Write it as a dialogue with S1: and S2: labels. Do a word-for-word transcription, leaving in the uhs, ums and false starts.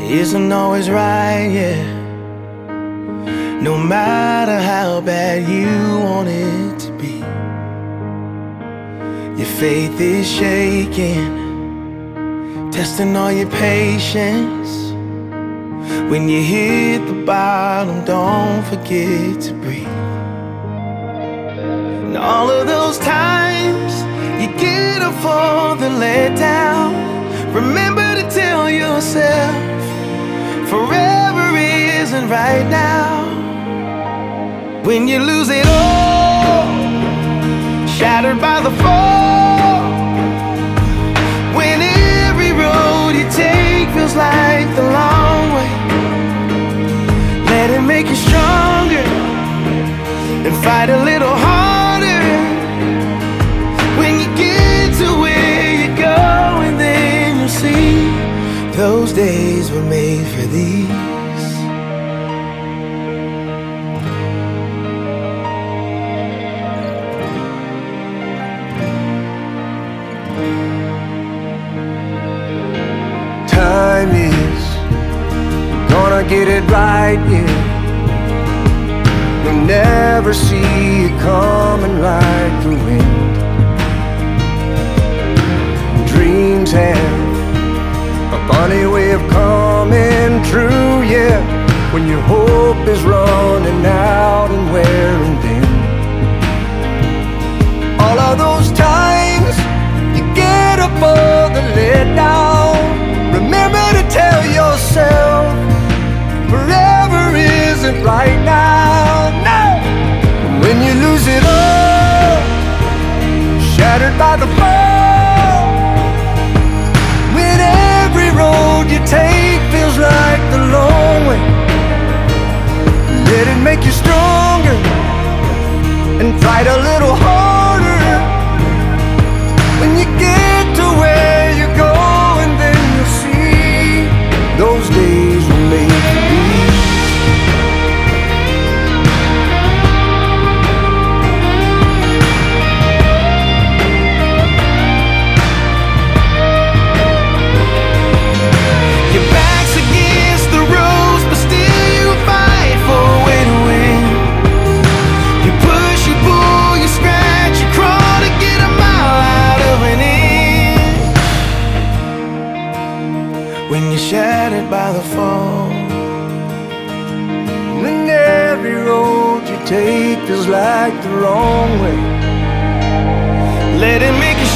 S1: isn't always right, yeah. No matter how bad you want it to be, your faith is shaking, testing all your patience. When you hit the bottom, don't forget to breathe. And all of those times you get up for the letdown, remember to tell yourself forever isn't right now. When you lose it all, shattered by the fall, when every road you take feels like the long way, let it make you stronger and fight a little harder. When you get to where you're going, then you'll see those days were made for these.
S2: Time is gonna get it right, yeah. You'll never see it coming like the wind. Dreams have a funny way of coming true, yeah, when your hope is running out and wearing thin. All of those times you get up for the letdown, remember to tell yourself forever isn't right now, no. When you lose it all, shattered by the fall, when every road you take feels like the long way, let it make you stronger and fight a little harder. When you get to where you're going, then you'll see those days were made for these.
S1: Your back's against the ropes, but still you fight for a way to win. You push, you pull, you scratch, you crawl to get a mile out of an inch. When you're shattered by the fall,
S2: When every road you take feels like the wrong way,
S1: let it make you